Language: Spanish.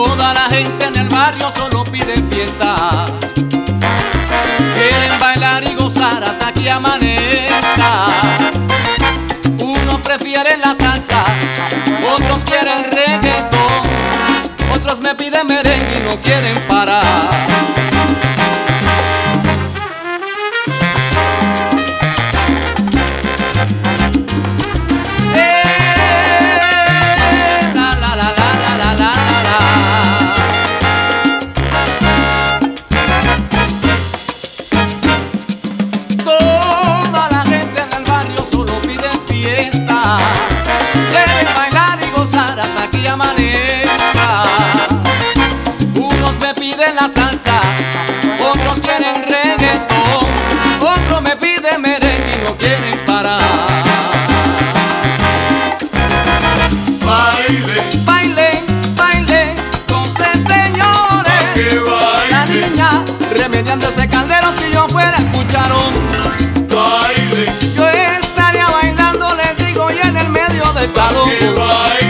Toda la gente en el barrio solo pide fiesta. Quieren bailar y gozar hasta que amanezca. Unos prefieren la salsa, otros quieren reggaetón, otros me piden merengue y no quieren parar. Amanezca. Unos me piden la salsa, otros quieren reggaetón, otros me piden merengue y no quieren parar. Baile, baile, baile, entonces señores, la niña remediando ese caldero. Si yo fuera escucharon, baile, yo estaría bailando, les digo, y en el medio del salón.